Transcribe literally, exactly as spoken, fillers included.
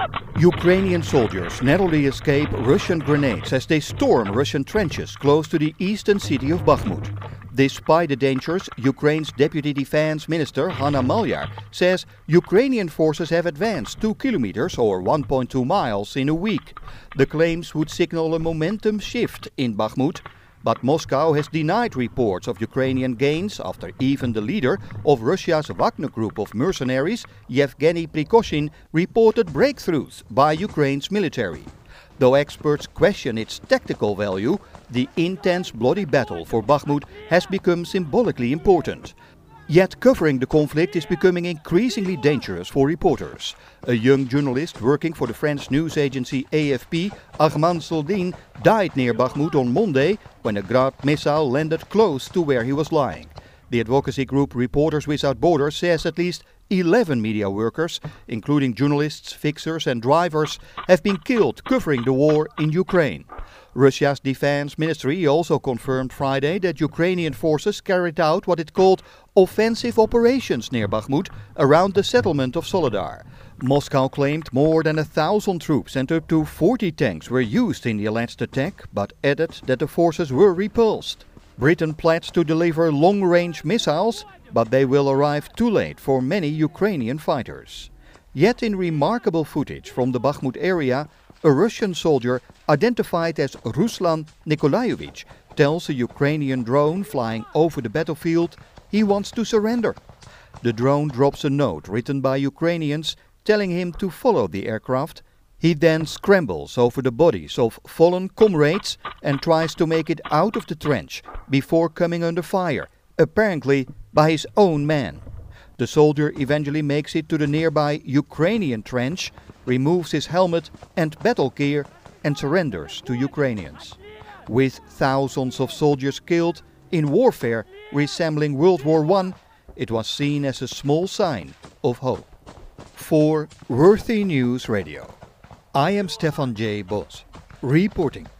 Ukrainian soldiers narrowly escape Russian grenades as they storm Russian trenches close to the eastern city of Bakhmut. Despite the dangers, Ukraine's Deputy Defense Minister Hanna Maliar says Ukrainian forces have advanced two kilometers or one point two miles in a week. The claims would signal a momentum shift in Bakhmut, but Moscow has denied reports of Ukrainian gains after even the leader of Russia's Wagner group of mercenaries, Yevgeny Prigozhin, reported breakthroughs by Ukraine's military. Though experts question its tactical value, the intense bloody battle for Bakhmut has become symbolically important. Yet covering the conflict is becoming increasingly dangerous for reporters. A young journalist working for the French news agency A F P, Armand Soldin, died near Bakhmut on Monday when a Grad missile landed close to where he was lying. The advocacy group Reporters Without Borders says at least eleven media workers, including journalists, fixers and drivers, have been killed covering the war in Ukraine. Russia's defense ministry also confirmed Friday that Ukrainian forces carried out what it called offensive operations near Bakhmut around the settlement of Soledar. Moscow claimed more than a thousand troops and up to forty tanks were used in the alleged attack, but added that the forces were repulsed. Britain pledged to deliver long-range missiles, but they will arrive too late for many Ukrainian fighters. Yet in remarkable footage from the Bakhmut area, a Russian soldier identified as Ruslan Nikolaevich tells a Ukrainian drone flying over the battlefield he wants to surrender. The drone drops a note written by Ukrainians telling him to follow the aircraft. He then scrambles over the bodies of fallen comrades and tries to make it out of the trench before coming under fire, apparently by his own men. The soldier eventually makes it to the nearby Ukrainian trench, removes his helmet and battle gear and surrenders to Ukrainians. With thousands of soldiers killed in warfare resembling World War One, it was seen as a small sign of hope. For Worthy News Radio, I am Stefan J. Bos, reporting.